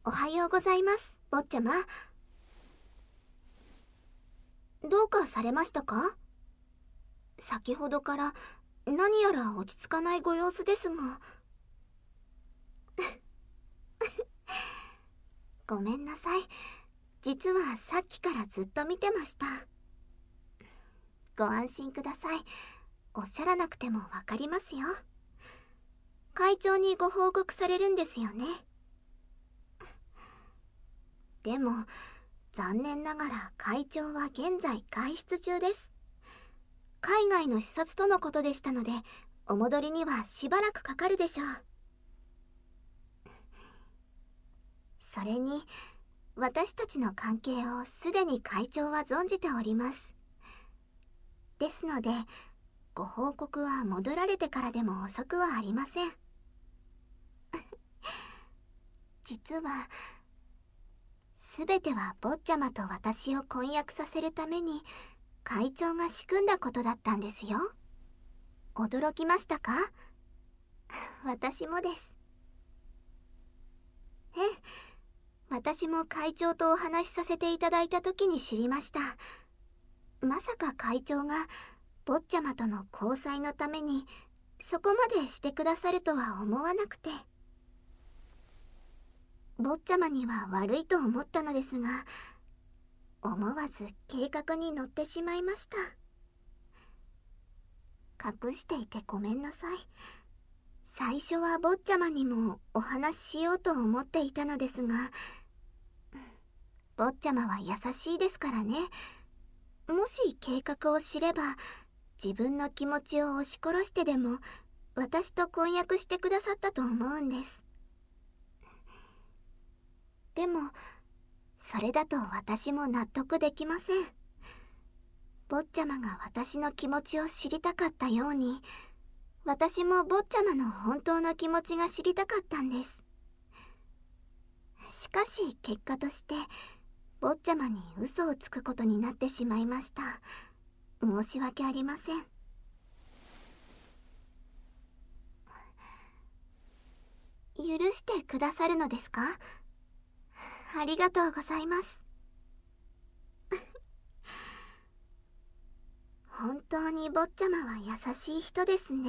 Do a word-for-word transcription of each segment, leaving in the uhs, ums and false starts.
おはようございます、坊ちゃま。どうかされましたか？先ほどから何やら落ち着かないご様子ですが。ごめんなさい。実はさっきからずっと見てました。ご安心ください。おっしゃらなくてもわかりますよ。会長にご報告されるんですよね。でも残念ながら会長は現在外出中です。海外の視察とのことでしたので、お戻りにはしばらくかかるでしょう。それに私たちの関係をすでに会長は存じております。ですのでご報告は戻られてからでも遅くはありません。実は全ては坊ちゃまと私を婚約させるために会長が仕組んだことだったんですよ。驚きましたか？私もです。ええ、私も会長とお話しさせていただいた時に知りました。まさか会長が坊ちゃまとの交際のためにそこまでしてくださるとは思わなくて。坊ちゃまには悪いと思ったのですが、思わず計画に乗ってしまいました。隠していてごめんなさい。最初は坊ちゃまにもお話ししようと思っていたのですが、坊ちゃまは優しいですからね。もし計画を知れば自分の気持ちを押し殺してでも私と婚約してくださったと思うんです。でもそれだと私も納得できません。坊ちゃまが私の気持ちを知りたかったように、私も坊ちゃまの本当の気持ちが知りたかったんです。しかし結果として坊ちゃまに嘘をつくことになってしまいました。申し訳ありません。許してくださるのですか？ありがとうございます。本当に坊ちゃまは優しい人ですね。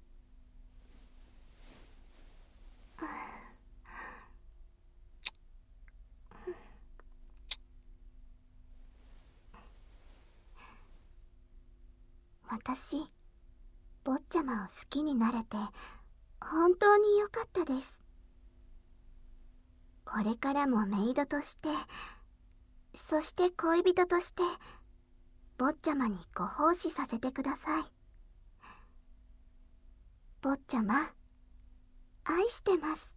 私、坊ちゃまを好きになれて本当に良かったです。これからもメイドとして、そして恋人として坊ちゃまにご奉仕させてください。坊ちゃま、愛してます。